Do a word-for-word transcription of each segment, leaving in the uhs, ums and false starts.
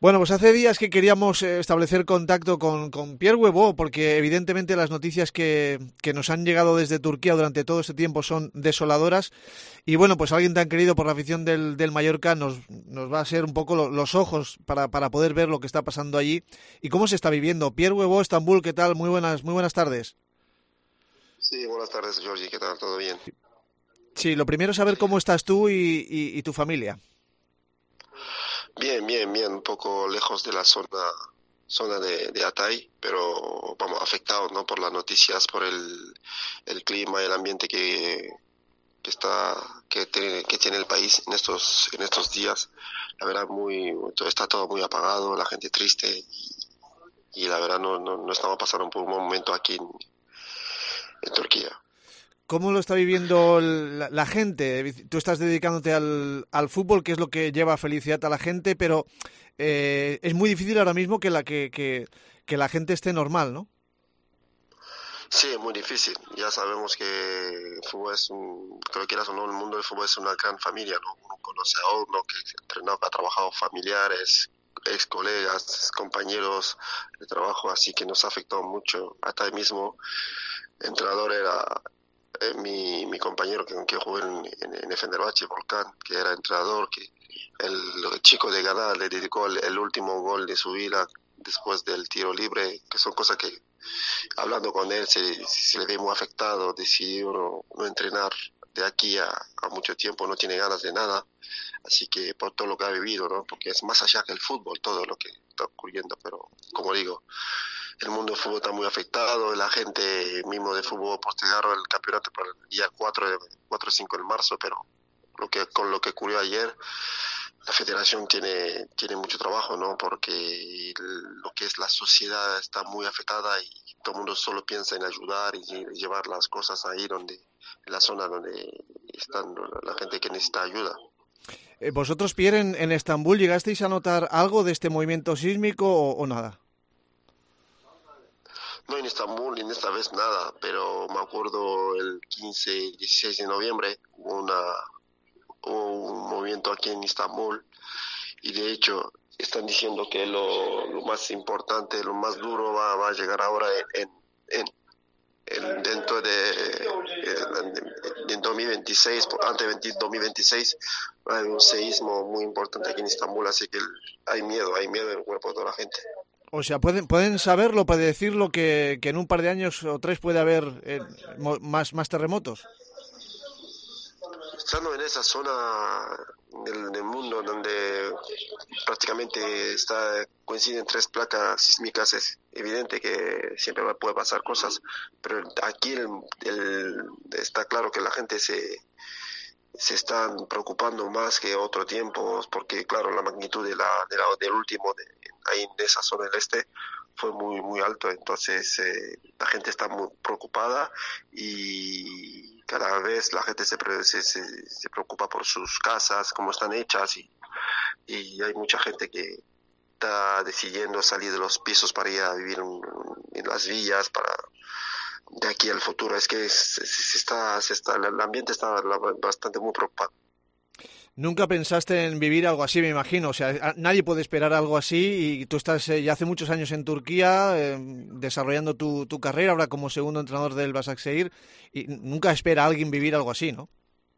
Bueno, pues hace días que queríamos eh, establecer contacto con, con Pierre Huevo, porque evidentemente las noticias que, que nos han llegado desde Turquía durante todo este tiempo son desoladoras. Y bueno, pues alguien tan querido por la afición del, del Mallorca nos, nos va a ser un poco lo, los ojos para, para poder ver lo que está pasando allí y cómo se está viviendo. Pierre Huevo, Estambul, ¿qué tal? Muy buenas, muy buenas tardes. Sí, buenas tardes, Georgie, ¿qué tal? ¿Todo bien? Sí, lo primero es saber cómo estás tú y, y, y tu familia. Bien, bien, bien, un poco lejos de la zona zona de, de Hatay, pero vamos, afectados, ¿no? Por las noticias, por el, el clima, el ambiente que, que está que tiene, que tiene el país en estos en estos días. La verdad, muy está todo muy apagado, la gente triste y, y la verdad no, no, no estamos pasando por un buen momento aquí en, en Turquía. ¿Cómo lo está viviendo la, la gente? Tú estás dedicándote al, al fútbol, que es lo que lleva felicidad a la gente, pero eh, es muy difícil ahora mismo que la que, que, que la gente esté normal, ¿no? Sí, es muy difícil. Ya sabemos que el fútbol es un, creo que quieras o no, el mundo del fútbol es una gran familia, ¿no? Uno conoce a uno que ha entrenado, que ha trabajado familiares, ex colegas, compañeros de trabajo, así que nos ha afectado mucho. Hasta el mismo entrenador era eh, mi, mi compañero que, que jugó en, en, en Fenerbahce, Volcán, que era entrenador, que el, el chico de Ghana le dedicó el, el último gol de su vida después del tiro libre, que son cosas que hablando con él se, se le ve muy afectado, decidió no, no entrenar de aquí a, a mucho tiempo, no tiene ganas de nada, así que por todo lo que ha vivido, ¿no? Porque es más allá que el fútbol, todo lo que está ocurriendo, pero como digo, el mundo del fútbol está muy afectado, la gente mismo de fútbol postergaron el campeonato para el día cuatro o cinco de marzo, pero lo que con lo que ocurrió ayer, la federación tiene tiene mucho trabajo, ¿no? Porque lo que es la sociedad está muy afectada y todo el mundo solo piensa en ayudar y llevar las cosas ahí donde, en la zona donde están la gente que necesita ayuda. Eh, ¿Vosotros, Pierre, en, en Estambul llegasteis a notar algo de este movimiento sísmico o, o nada? No en Estambul ni en esta vez nada, pero me acuerdo el quince, dieciséis de noviembre hubo una hubo un movimiento aquí en Estambul y de hecho están diciendo que lo, lo más importante, lo más duro va, va a llegar ahora en, en, en dentro de en, en dos mil veintiséis, antes de dos mil veintiséis va a haber un seísmo muy importante aquí en Estambul, así que hay miedo, hay miedo en el cuerpo de toda la gente. O sea, pueden, pueden saberlo, predecirlo que, que en un par de años o tres puede haber eh, más, más terremotos. Estando en esa zona del, del mundo donde prácticamente está coinciden tres placas sísmicas, es evidente que siempre puede pasar cosas, pero aquí el, el, está claro que la gente se se están preocupando más que otro tiempo, porque claro, la magnitud de la, de la del último de, ahí en esa zona del este fue muy muy alto, entonces eh, la gente está muy preocupada y cada vez la gente se, se, se, se preocupa por sus casas, cómo están hechas y, y hay mucha gente que está decidiendo salir de los pisos para ir a vivir en, en las villas, para de aquí al futuro. Es que se, se está, se está, el ambiente está bastante muy preocupado. Nunca pensaste en vivir algo así, me imagino. O sea, nadie puede esperar algo así y tú estás eh, ya hace muchos años en Turquía eh, desarrollando tu, tu carrera, ahora como segundo entrenador del Başakşehir, y nunca espera a alguien vivir algo así, ¿no?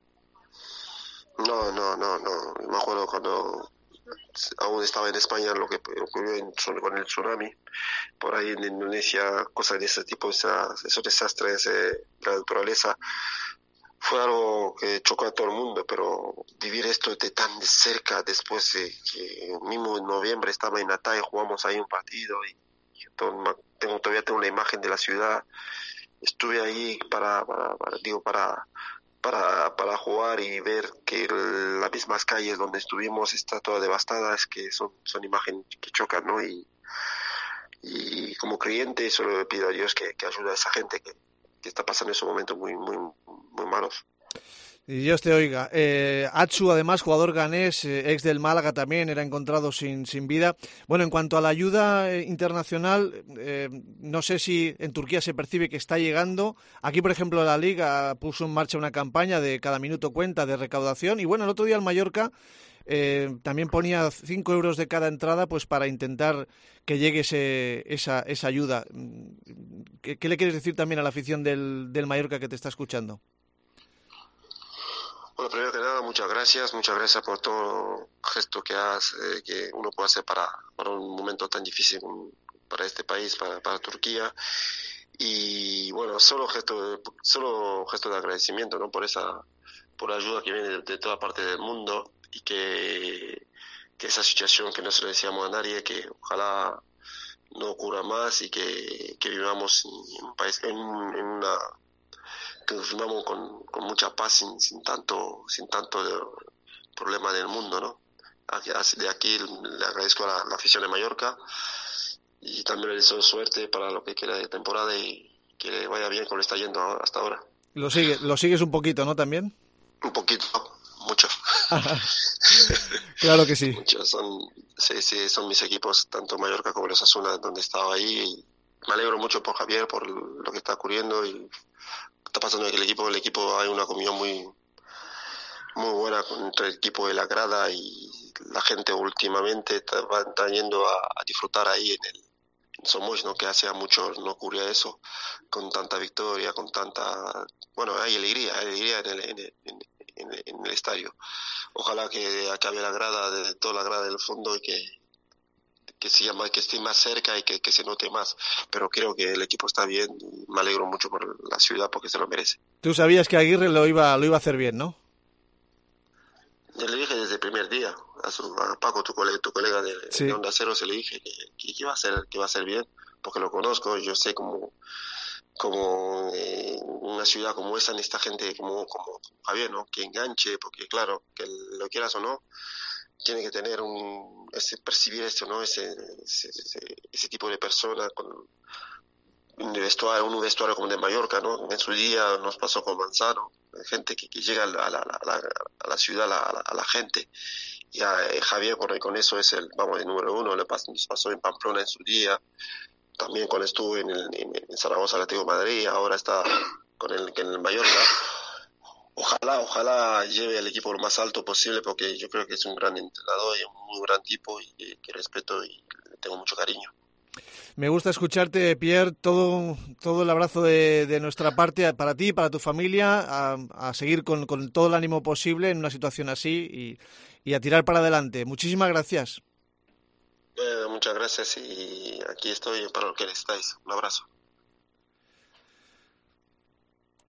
No, no, no, no. Me acuerdo cuando aún estaba en España lo que ocurrió en, con el tsunami. Por ahí en Indonesia, cosas de ese tipo, esas, esos desastres de la naturaleza. Fue algo que chocó a todo el mundo, pero vivir esto de tan de cerca después de que mismo en noviembre estaba en Hatay, jugamos ahí un partido y, y todo, tengo, todavía tengo la imagen de la ciudad. Estuve ahí para, para, para digo, para, para, para jugar y ver que las mismas calles donde estuvimos está toda devastada, es que son, son imágenes que chocan, ¿no? Y, y como creyente solo le pido a Dios que, que ayude a esa gente que, que está pasando esos momentos muy, muy, muy malos. Y Dios te oiga. Eh, Atsu, además, jugador ganés, eh, ex del Málaga también, era encontrado sin, sin vida. Bueno, en cuanto a la ayuda eh, internacional, eh, no sé si en Turquía se percibe que está llegando. Aquí, por ejemplo, la Liga puso en marcha una campaña de cada minuto cuenta de recaudación. Y bueno, el otro día el Mallorca eh, también ponía cinco euros de cada entrada pues para intentar que llegue ese, esa, esa ayuda. ¿Qué, ¿Qué le quieres decir también a la afición del, del Mallorca que te está escuchando? Bueno, primero que nada, muchas gracias, muchas gracias por todo gesto que has, eh, que uno puede hacer para, para un momento tan difícil para este país, para, para Turquía. Y bueno, solo gesto, de, solo gesto de agradecimiento, ¿no? Por esa, por la ayuda que viene de, de toda parte del mundo y que, que esa situación que no se lo decíamos a nadie, que ojalá no ocurra más y que, que vivamos en un país, en, en una que nos vivamos con, con mucha paz sin, sin tanto sin tanto de, problema del mundo, ¿no? De aquí le agradezco a la, la afición de Mallorca y también le deseo suerte para lo que queda de temporada y que le vaya bien como le está yendo hasta ahora. Lo sigue, lo sigues un poquito, ¿no? También. Un poquito, mucho. Claro que sí. Muchos son, sí, sí, son mis equipos, tanto Mallorca como los Osasuna, donde estaba ahí. Y me alegro mucho por Javier, por lo que está ocurriendo y está pasando que el equipo, el equipo hay una comunión muy muy buena entre el equipo de la grada y la gente últimamente está, va, está yendo a, a disfrutar ahí en el en Somosh, ¿no? Que hace mucho no ocurría eso, con tanta victoria, con tanta, bueno, hay alegría, hay alegría en el, en el, en el, en el estadio. Ojalá que acabe la grada, de toda la grada del fondo y que que siga más, que esté más cerca y que, que se note más, pero creo que el equipo está bien y me alegro mucho por la ciudad porque se lo merece. Tú sabías que Aguirre lo iba lo iba a hacer bien, ¿no? Yo le dije desde el primer día a, su, a Paco, tu colega, tu colega de, sí. de Onda Cero, se le dije que, que, que iba a hacer, que iba a hacer bien, porque lo conozco, yo sé cómo como eh, una ciudad como esa necesita gente como, como Javier, ¿no? Que enganche, porque claro, que lo quieras o no, tiene que tener un ese percibir esto, ¿no? Ese ese, ese, ese tipo de persona con un vestuario, un vestuario como de Mallorca, ¿no? En su día nos pasó con Manzano, gente que, que llega a la, a la, a la, a la ciudad, a la, a la gente. Y a eh, Javier con, con eso es el, vamos, el número uno, le pasó, nos pasó en Pamplona en su día, también cuando estuvo en, el, en, en Zaragoza, Atlético de Madrid, ahora está con el, en el Mallorca. Ojalá, ojalá lleve al equipo lo más alto posible porque yo creo que es un gran entrenador y un muy gran tipo y que, que respeto y le tengo mucho cariño. Me gusta escucharte, Pierre, todo, todo el abrazo de, de nuestra parte para ti, para tu familia, a, a seguir con, con todo el ánimo posible en una situación así y, y a tirar para adelante. Muchísimas gracias. Eh, muchas gracias y aquí estoy para lo que necesitáis. Un abrazo.